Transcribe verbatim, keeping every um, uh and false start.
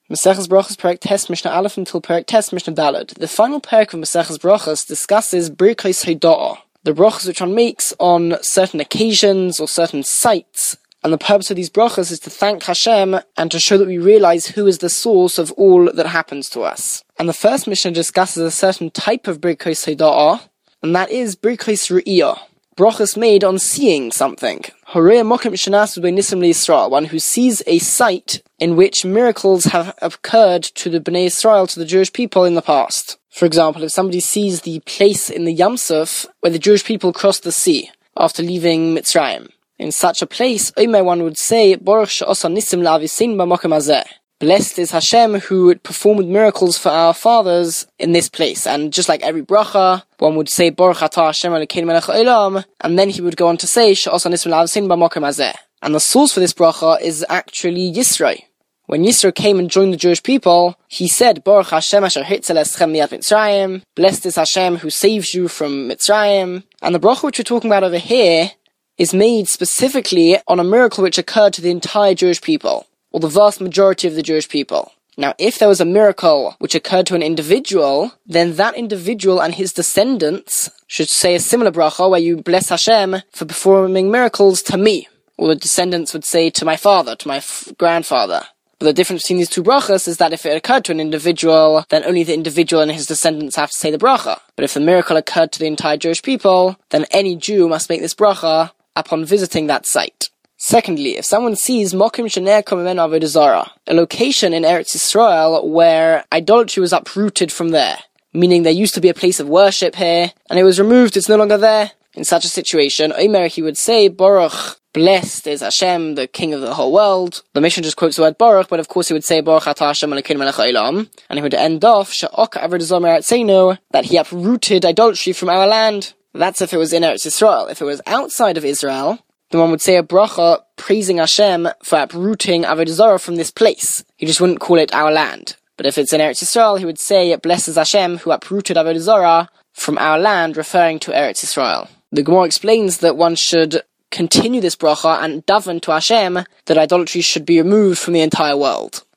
Maseches Brachos Perek Tes Mishnah Aleph until Perek Tes Mishnah Daled. The final perek of Maseches Brachos discusses Birkos Hoda'ah, the brachos which one makes on certain occasions or certain sites. And the purpose of these brachos is to thank Hashem and to show that we realize who is the source of all that happens to us. And the first Mishnah discusses a certain type of Birkos Hoda'ah, and that is Birkos Re'iyah, brachos made on seeing something. Horei Mokim Shenas B'nei Nisim L'Yisrael, one who sees a site in which miracles have occurred to the Bnei Israel, to the Jewish people in the past. For example, if somebody sees the place in the Yam Suf where the Jewish people crossed the sea after leaving Mitzrayim, in such a place, Omer, one would say, Baruch she'osa nisim la'avisin b'mokem hazeh. Blessed is Hashem who performed miracles for our fathers in this place. And just like every bracha, one would say, Baruch atah Hashem Elokeinu melech ha'olam, and then he would go on to say, she'osa nisim la'avisin b'mokem hazeh. And the source for this bracha is actually Yisro. When Yisro came and joined the Jewish people, he said, Baruch Hashem asher hitzel eschem miyat Mitzrayim. Blessed is Hashem who saves you from Mitzrayim. And the bracha which we're talking about over here is made specifically on a miracle which occurred to the entire Jewish people, or the vast majority of the Jewish people. Now, if there was a miracle which occurred to an individual, then that individual and his descendants should say a similar bracha where you bless Hashem for performing miracles to me. Or the descendants would say to my father, to my f- grandfather. But the difference between these two brachas is that if it occurred to an individual, then only the individual and his descendants have to say the bracha. But if the miracle occurred to the entire Jewish people, then any Jew must make this bracha upon visiting that site. Secondly, if someone sees Mokim Shener Komemen Avodah Zarah, a location in Eretz Yisrael where idolatry was uprooted from there, meaning there used to be a place of worship here, and it was removed, it's no longer there. In such a situation, Omer, he would say, Baruch, blessed is Hashem, the King of the whole world. The Mishnah just quotes the word Baruch, but of course he would say, Baruch atah Hashem Elokeinu melech ha'olam, and he would end off, She'oka Avodah Zarah me'aretzeinu, that he uprooted idolatry from our land. That's if it was in Eretz Yisrael. If it was outside of Israel, then one would say a bracha praising Hashem for uprooting Avodah Zarah from this place. He just wouldn't call it our land. But if it's in Eretz Yisrael, he would say, it blesses Hashem who uprooted Avodah Zarah from our land, referring to Eretz Yisrael. The Gemara explains that one should continue this bracha and daven to Hashem that idolatry should be removed from the entire world.